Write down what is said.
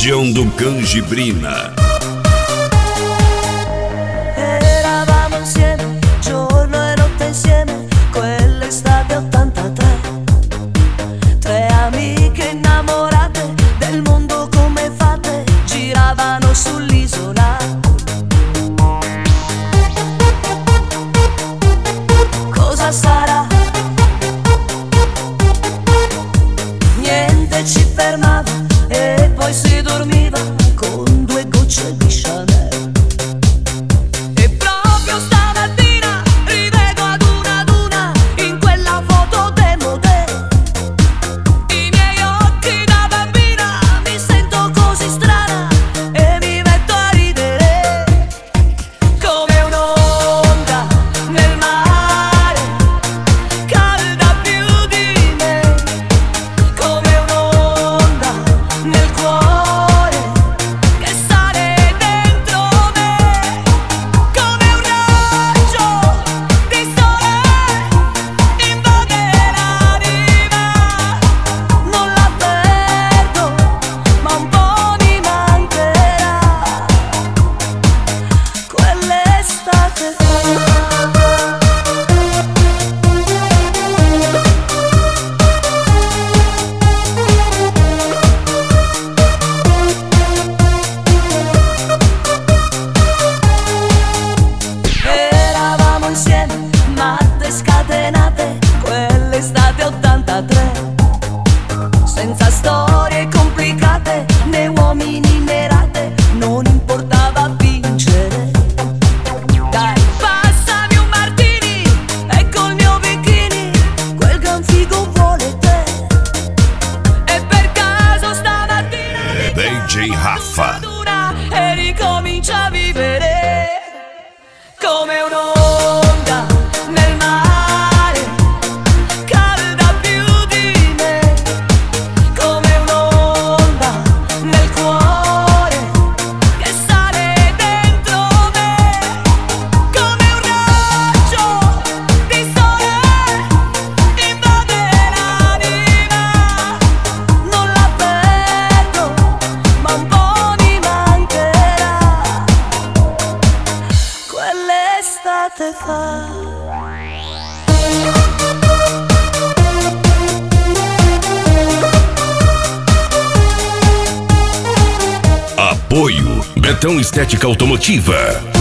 região do Canjibrina. Eravamo insieme, giorno e notte insieme, quell'estate 83. Tre amiche innamorate del mondo come fate, giravano sull'isola. Cosa sarà? Niente ci fermava e poi si dormiva con 2 gocce di Chanel. E proprio stamattina rivedo ad una in quella foto demodè. I miei occhi da bambina, mi sento così strana e mi metto a ridere come un'onda nel mare, calda più di me, come un'onda nel cuore che sale dentro me, come un raggio di sole invade l'anima. Non la perdo, ma un po' mi mancherà quell'estate fa. Eravamo insieme, matte scatenate, quell'estate 83. Senza storie complicate, né uomini né rate, non importava vincere. Dai, passami un martini e col mio bikini, quel gran figo vuole te. E per caso stamattina DJ Rafa. e ricomincia a vivere come un'onda nel mare, calda più di me, come un'onda nel cuore che sale dentro me, come un raggio di sole invade l'anima. Non la perdo, ma un po' mi mancherà quell'estate fa. Apoio Betão Estética Automotiva.